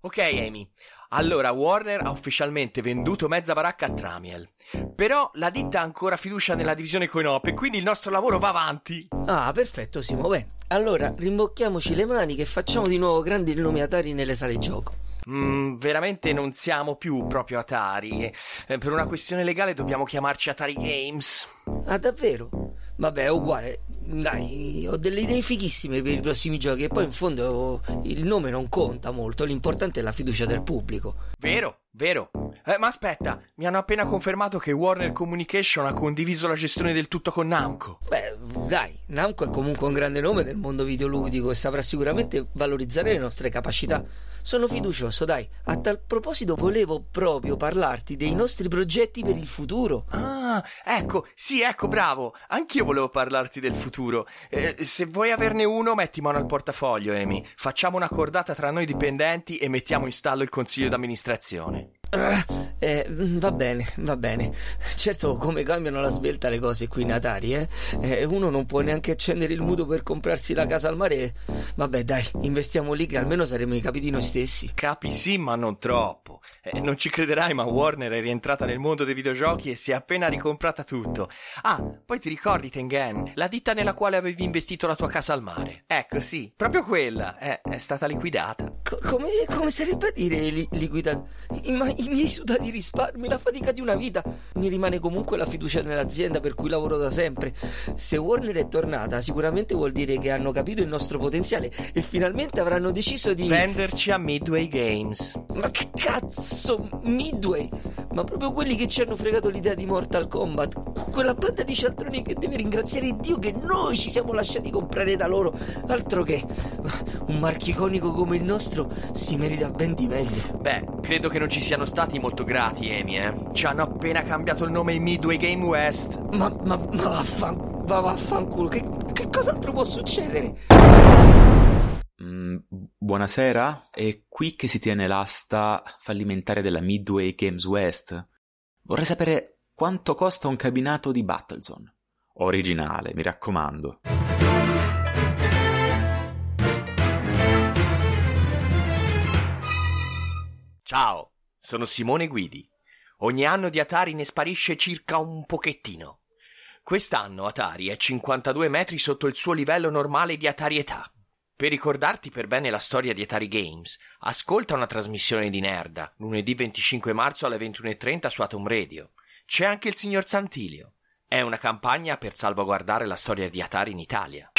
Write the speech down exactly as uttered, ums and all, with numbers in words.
Ok, Amy. Allora, Warner ha ufficialmente venduto mezza baracca a Tramiel. Però la ditta ha ancora fiducia nella divisione coin-op e quindi il nostro lavoro va avanti. Ah, perfetto, Simo. Beh, allora rimbocchiamoci le maniche e facciamo di nuovo grandi il nome Atari nelle sale gioco. Mm, veramente non siamo più proprio Atari. Eh, per una questione legale dobbiamo chiamarci Atari Games. Ah, davvero? Vabbè, è uguale. Dai, ho delle idee fighissime per i prossimi giochi e poi in fondo il nome non conta molto, l'importante è la fiducia del pubblico. Vero, vero. Eh, ma aspetta, mi hanno appena confermato che Warner Communication ha condiviso la gestione del tutto con Namco. Beh, dai, Namco è comunque un grande nome del mondo videoludico e saprà sicuramente valorizzare le nostre capacità. Sono fiducioso, dai. A tal proposito volevo proprio parlarti dei nostri progetti per il futuro. Ah, ecco, sì, ecco, bravo. Anch'io volevo parlarti del futuro. Eh, se vuoi averne uno, metti mano al portafoglio, Amy. Facciamo una cordata tra noi dipendenti e mettiamo in stallo il consiglio d'amministrazione. Ah, eh, va bene, va bene. Certo, come cambiano la svelta le cose qui in Atari, eh? eh? Uno non può neanche accendere il mutuo per comprarsi la casa al mare. Vabbè, dai, investiamo lì che almeno saremo i capi di noi stessi. Capi sì, ma non troppo. Eh, non ci crederai, ma Warner è rientrata nel mondo dei videogiochi e si è appena ricomprata tutto. Ah, poi ti ricordi Tengen? La ditta nella quale avevi investito la tua casa al mare. Ecco, sì, proprio quella. Eh, è stata liquidata. Co- come, come sarebbe a dire li- liquidata? Ma i miei sudati risparmi, la fatica di una vita. Mi rimane comunque la fiducia nell'azienda per cui lavoro da sempre. Se Warner è tornata, sicuramente vuol dire che hanno capito il nostro potenziale e finalmente avranno deciso di venderci a Midway Games. Ma che cazzo, Midway? Ma proprio quelli che ci hanno fregato l'idea di Mortal Kombat. Quella banda di cialtroni che deve ringraziare Dio che noi ci siamo lasciati comprare da loro. Altro che un marchio iconico come il nostro si merita ben di meglio. Beh, credo che non ci siano stati molto grati, Amy, eh. Ci hanno appena cambiato il nome in Midway Game West. Ma, ma, ma vaffan, va vaffanculo, che, che cos'altro può succedere? Mm, buonasera, è qui che si tiene l'asta fallimentare della Midway Games West. Vorrei sapere quanto costa un cabinato di Battlezone. Originale, mi raccomando. Ciao, sono Simone Guidi. Ogni anno di Atari ne sparisce circa un pochettino. Quest'anno Atari è cinquantadue metri sotto il suo livello normale di atarietà. Per ricordarti per bene la storia di Atari Games, ascolta una trasmissione di Nerda, lunedì venticinque marzo alle ventuno e trenta su Atom Radio. C'è anche il signor Santilio. È una campagna per salvaguardare la storia di Atari in Italia.